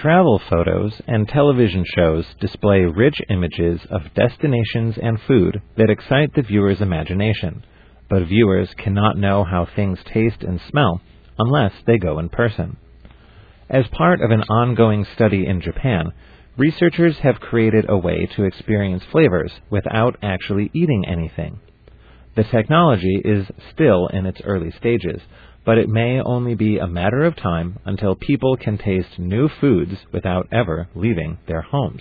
Travel photos and television shows display rich images of destinations and food that excite the viewer's imagination, but viewers cannot know how things taste and smell unless they go in person. As part of an ongoing study in Japan, researchers have created a way to experience flavors without actually eating anything. The technology is still in its early stages, but it may only be a matter of time until people can taste new foods without ever leaving their homes.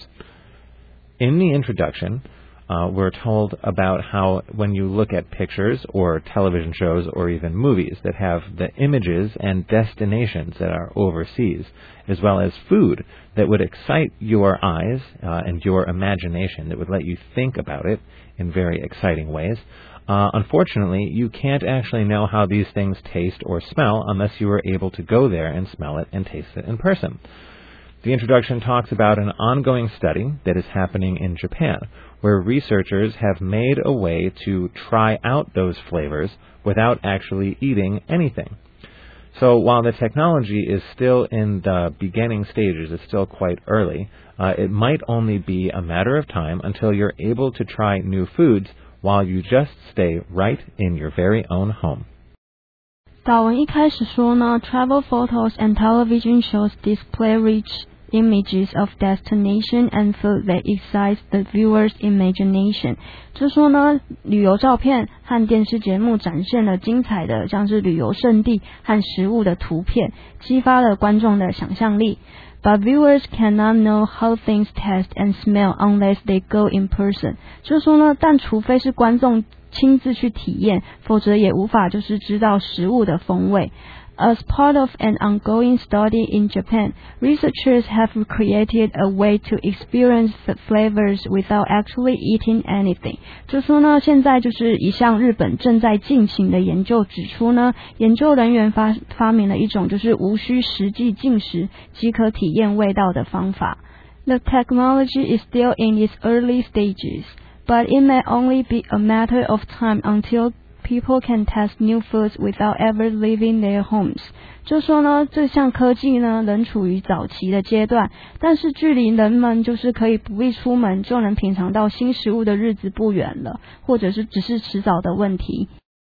In the introduction, we're told about how when you look at pictures or television shows or even movies that have the images and destinations that are overseas, as well as food that would excite your eyes and your imagination, that would let you think about it in very exciting ways, unfortunately, you can't actually know how these things taste or smell unless you are able to go there and smell it and taste it in person. The introduction talks about an ongoing study that is happening in Japan, where researchers have made a way to try out those flavors without actually eating anything. So while the technology is still in the beginning stages, it's still quite early, it might only be a matter of time until you're able to try new foods while you just stay right in your very own home. 导文一开始说呢 ，travel photos and television shows display rich images of destination and food that excite the viewer's imagination。就说呢，旅游照片和电视节目展现了精彩的像是旅游胜地和食物的图片，激发了观众的想象力。But viewers cannot know how things taste and smell unless they go in person。就说呢，但除非是观众亲自去体验，否则也无法就是知道食物的风味。As part of an ongoing study in Japan, researchers have created a way to experience the flavors without actually eating anything. 就说呢，现在就是一项日本正在进行的研究指出呢，研究人员发明了一种就是无需实际进食即可体验味道的方法。The technology is still in its early stages, but it may only be a matter of time until people can test new foods without ever leaving their homes。 就说呢，这项科技呢仍处于早期的阶段，但是距离人们就是可以不必出门就能品尝到新食物的日子不远了，或者是只是迟早的问题。